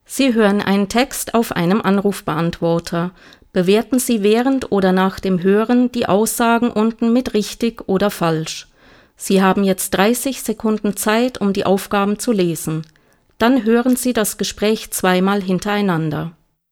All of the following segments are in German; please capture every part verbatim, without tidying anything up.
Sie hören einen Text auf einem Anrufbeantworter. Bewerten Sie während oder nach dem Hören die Aussagen unten mit richtig oder falsch. Sie haben jetzt dreißig Sekunden Zeit, um die Aufgaben zu lesen. Dann hören Sie das Gespräch zweimal hintereinander.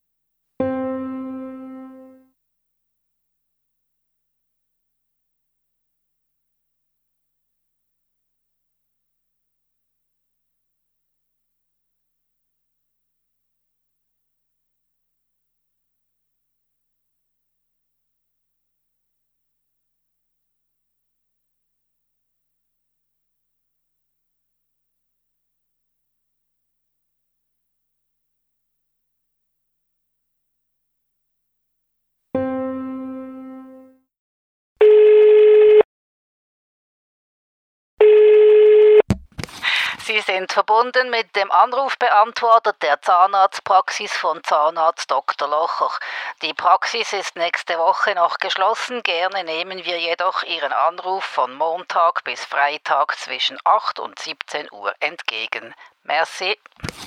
Sie sind verbunden mit dem Anrufbeantworter der Zahnarztpraxis von Zahnarzt Doktor Locher. Die Praxis ist nächste Woche noch geschlossen. Gerne nehmen wir jedoch Ihren Anruf von Montag bis Freitag zwischen acht und siebzehn Uhr entgegen. Merci.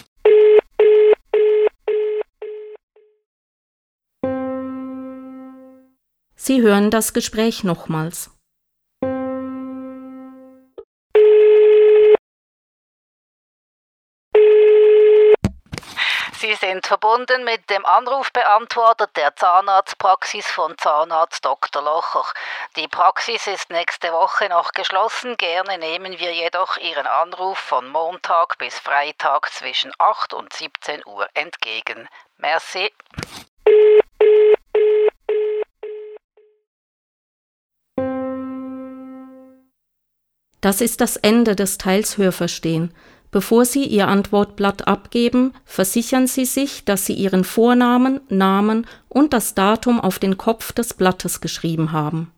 Sie hören das Gespräch nochmals. Sie sind verbunden mit dem Anrufbeantworter der Zahnarztpraxis von Zahnarzt Doktor Locher. Die Praxis ist nächste Woche noch geschlossen. Gerne nehmen wir jedoch Ihren Anruf von Montag bis Freitag zwischen acht und siebzehn Uhr entgegen. Merci. Das ist das Ende des Teils Hörverstehen. Bevor Sie Ihr Antwortblatt abgeben, versichern Sie sich, dass Sie Ihren Vornamen, Namen und das Datum auf den Kopf des Blattes geschrieben haben.